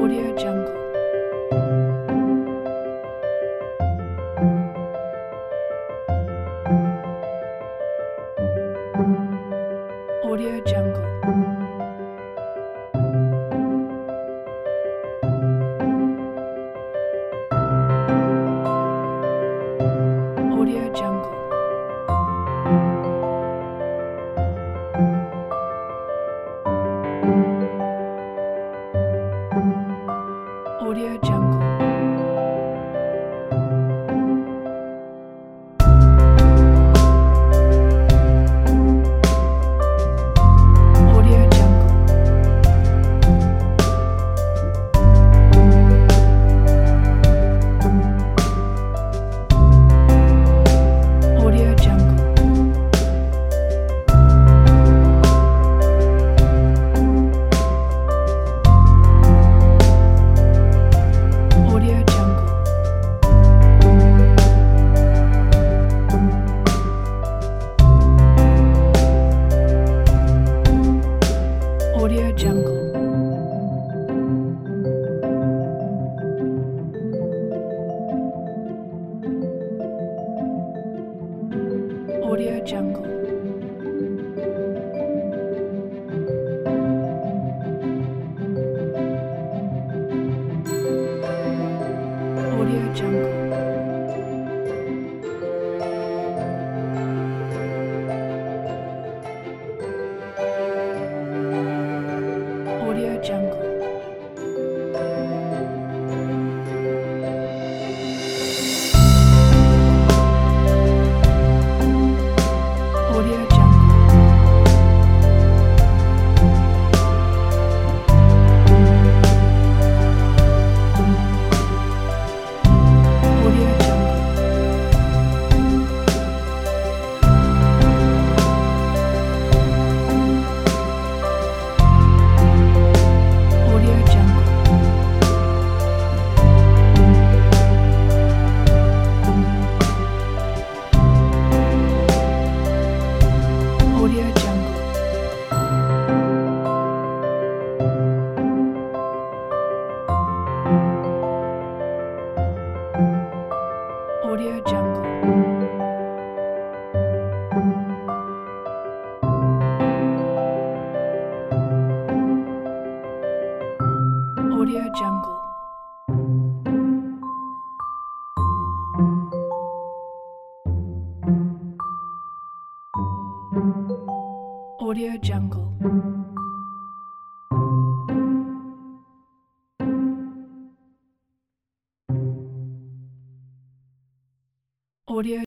Audio Jungle. Audio Jungle. Audio Jungle. Audio Jungle. Audio Jungle. Audio Jungle. Audio Jungle. Audio Jungle. Audio Jungle. Audio Jungle. Audio Jungle. Audio Jungle. Audio Jungle. Audio Jungle. Audio Jungle. Audio Jungle. Audio Jungle. Audio Jungle. Audio